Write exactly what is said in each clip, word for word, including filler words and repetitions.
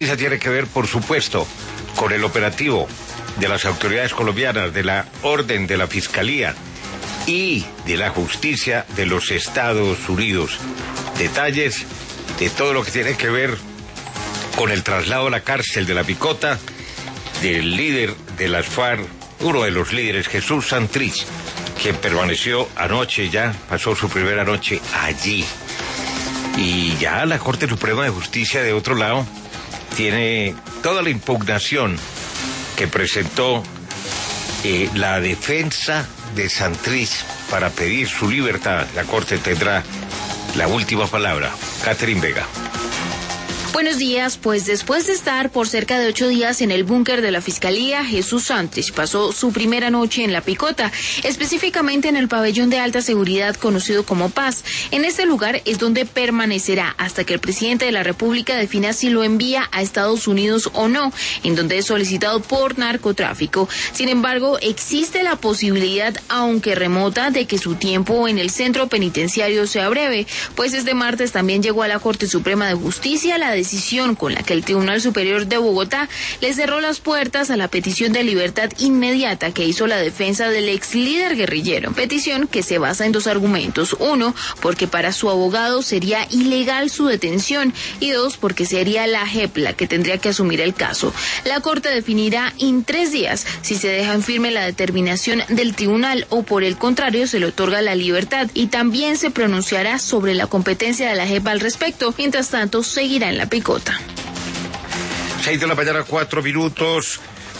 Esa tiene que ver, por supuesto, con el operativo de las autoridades colombianas, de la orden de la Fiscalía y de la Justicia de los Estados Unidos. Detalles de todo lo que tiene que ver con el traslado a la cárcel de La Picota del líder de las FARC, uno de los líderes, Jesús Santrich, quien permaneció anoche, ya pasó su primera noche allí. Y ya la Corte Suprema de Justicia, de otro lado, tiene toda la impugnación que presentó eh, la defensa de Santrich para pedir su libertad. La Corte tendrá la última palabra. Catherine Vega. Buenos días, pues después de estar por cerca de ocho días en el búnker de la Fiscalía, Jesús Santrich pasó su primera noche en La Picota, específicamente en el pabellón de alta seguridad conocido como Paz. En este lugar es donde permanecerá hasta que el presidente de la República defina si lo envía a Estados Unidos o no, en donde es solicitado por narcotráfico. Sin embargo, existe la posibilidad, aunque remota, de que su tiempo en el centro penitenciario sea breve, pues este martes también llegó a la Corte Suprema de Justicia la decisión con la que el Tribunal Superior de Bogotá le cerró las puertas a la petición de libertad inmediata que hizo la defensa del ex líder guerrillero. Petición que se basa en dos argumentos. Uno, porque para su abogado sería ilegal su detención, y dos, porque sería la J E P la que tendría que asumir el caso. La Corte definirá en tres días si se deja en firme la determinación del tribunal o por el contrario se le otorga la libertad, y también se pronunciará sobre la competencia de la J E P al respecto. Mientras tanto, seguirá en La Picota. Seis de la mañana, cuatro minutos.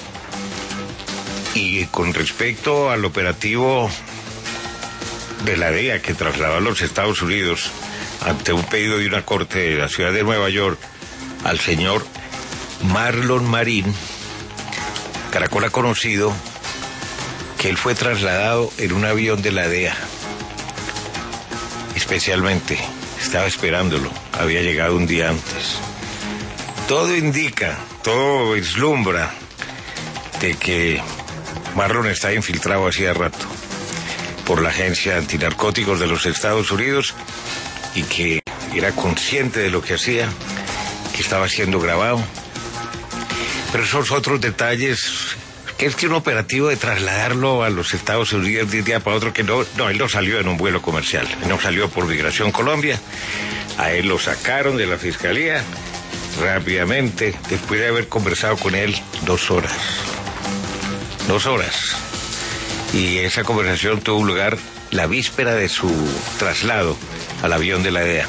Y con respecto al operativo de la D E A que trasladó a los Estados Unidos ante un pedido de una corte de la ciudad de Nueva York al señor Marlon Marín, Caracol ha conocido que él fue trasladado en un avión de la D E A. Especialmente, estaba esperándolo, había llegado un día antes. Todo indica, todo vislumbra de que Marlon está infiltrado hacía rato por la Agencia Antinarcóticos de los Estados Unidos y que era consciente de lo que hacía, que estaba siendo grabado. Pero esos otros detalles, que es que un operativo de trasladarlo a los Estados Unidos de un día para otro, que no, no, él no salió en un vuelo comercial, no salió por Migración Colombia, a él lo sacaron de la Fiscalía rápidamente, después de haber conversado con él dos horas. Dos horas. Y esa conversación tuvo lugar la víspera de su traslado al avión de la D E A.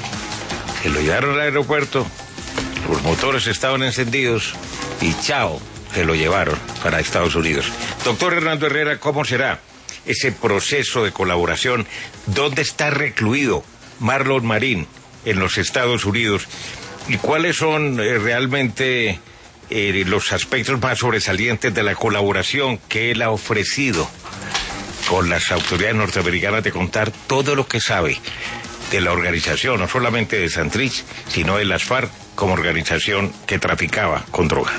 Se lo llevaron al aeropuerto, los motores estaban encendidos y chao, se lo llevaron para Estados Unidos. Doctor Hernando Herrera, ¿cómo será ese proceso de colaboración? ¿Dónde está recluido Marlon Marín en los Estados Unidos? ¿Y cuáles son eh, realmente eh, los aspectos más sobresalientes de la colaboración que él ha ofrecido con las autoridades norteamericanas de contar todo lo que sabe de la organización, no solamente de Santrich, sino de las FARC como organización que traficaba con droga?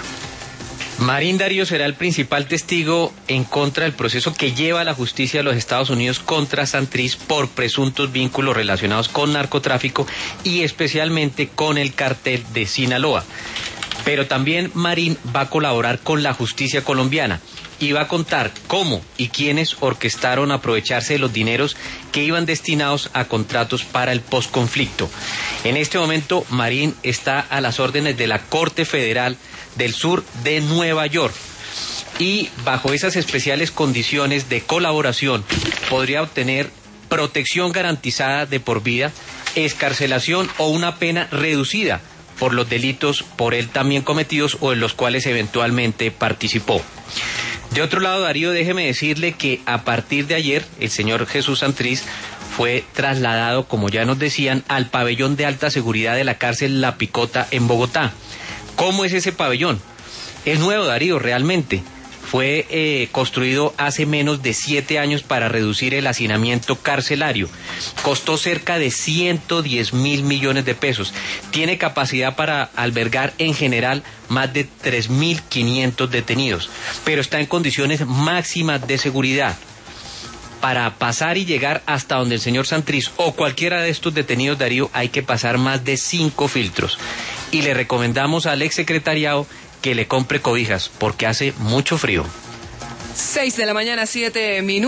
Marín Darío será el principal testigo en contra del proceso que lleva la justicia de los Estados Unidos contra Santrich por presuntos vínculos relacionados con narcotráfico y especialmente con el cartel de Sinaloa. Pero también Marín va a colaborar con la justicia colombiana y va a contar cómo y quiénes orquestaron aprovecharse de los dineros que iban destinados a contratos para el posconflicto. En este momento, Marín está a las órdenes de la Corte Federal del Sur de Nueva York y bajo esas especiales condiciones de colaboración podría obtener protección garantizada de por vida, excarcelación o una pena reducida por los delitos por él también cometidos o en los cuales eventualmente participó. De otro lado, Darío, déjeme decirle que a partir de ayer el señor Jesús Santrich fue trasladado, como ya nos decían, al pabellón de alta seguridad de la cárcel La Picota en Bogotá. ¿Cómo es ese pabellón? Es nuevo, Darío, realmente. Fue eh, construido hace menos de siete años para reducir el hacinamiento carcelario. Costó cerca de ciento diez mil millones de pesos. Tiene capacidad para albergar en general más de tres mil quinientos detenidos, pero está en condiciones máximas de seguridad. Para pasar y llegar hasta donde el señor Santrich o cualquiera de estos detenidos, Darío, hay que pasar más de cinco filtros. y le recomendamos al exsecretariado que le compre cobijas porque hace mucho frío. Seis de la mañana, siete minutos.